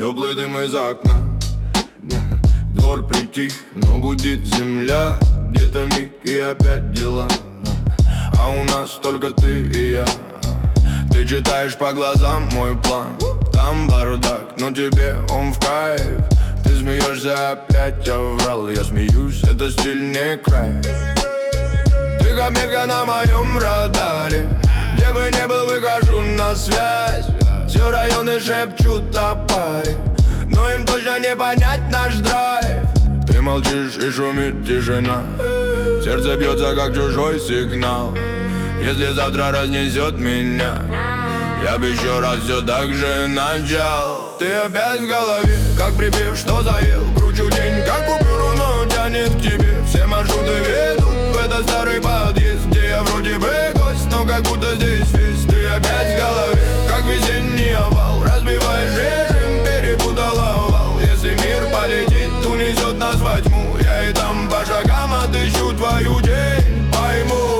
теплый дым из окна. Двор притих, но гудит земля. Где-то миг и опять дела. А у нас только ты и я. Ты читаешь по глазам мой план. Там бардак, но тебе он в кайф. Ты смеешься опять, я врал. Я смеюсь, это стильнее край. Ты как метка на моем радаре. Где бы не был, выхожу на связь. Все районы шепчут о паре, но им точно не понять наш драйв. Ты молчишь и шумит тишина. Сердце бьется как чужой сигнал. Если завтра разнесет меня, я бы еще раз все так же начал. Ты опять в голове, как припев, что заел. Кручу день, как купюру, но тянет к тебе. Все маршруты ведут в этот старый подъезд, где я вроде бы гость, но как будто здесь весь. Ты опять в голове, как весенний овал. Разбиваешь режим, перепутал овал. Если мир полетит, унесет нас во тьму. Я и там по шагам отыщу твою тень, пойму.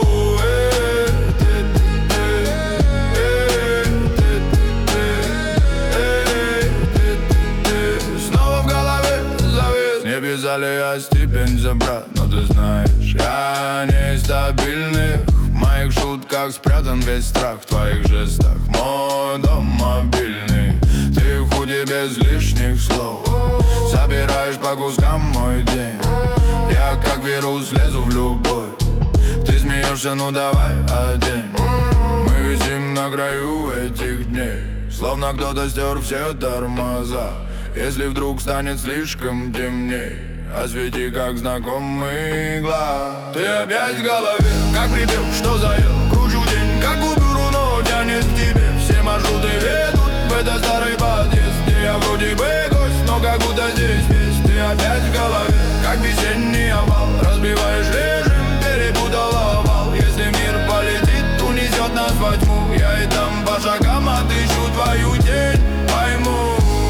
Писали я степень забрат, но ты знаешь, я не из стабильных. В моих шутках спрятан весь страх, в твоих жестах мой дом мобильный. Ты в худе без лишних слов, собираешь по кускам мой день. Я как вирус лезу в любовь. Ты смеешься, ну давай одень. Мы висим на краю этих дней, словно кто-то стер все тормоза. Если вдруг станет слишком темней, освети, как знакомый глаз. Ты опять в голове, как припев, что заел. Кручу день, как купюру, но тянет к тебе. Все маршруты ведут в этот старый подъезд, где я вроде бы гость, но как будто здесь весь. Ты опять в голове, как весенний овал. Разбиваешь режим, перепутал овал. Если мир полетит, унесет нас во тьму. Я и там по шагам отыщу твою тень, пойму.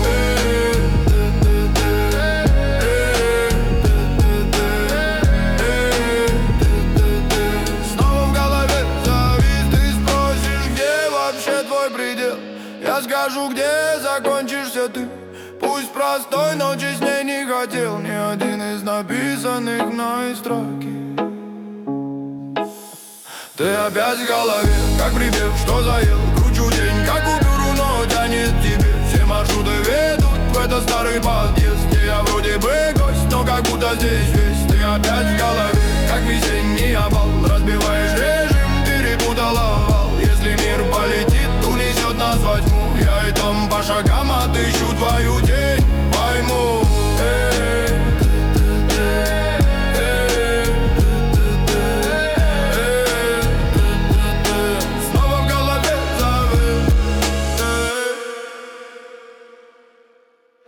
Я скажу, где закончишься ты. Пусть простой, но честней не хотел ни один из написанных мной строки. Ты опять в голове, как припев, что заел. Кручу день, как купюру, но тянет к тебе. Все маршруты ведут в этот старый подъезд, где я вроде бы гость, но как будто здесь весь. Ты опять в голове, как весенний овал. Разбиваешь режим, перепутал овал. Если мир полетит, унесет нас во тьму. Я и там по шагам отыщу твою тень.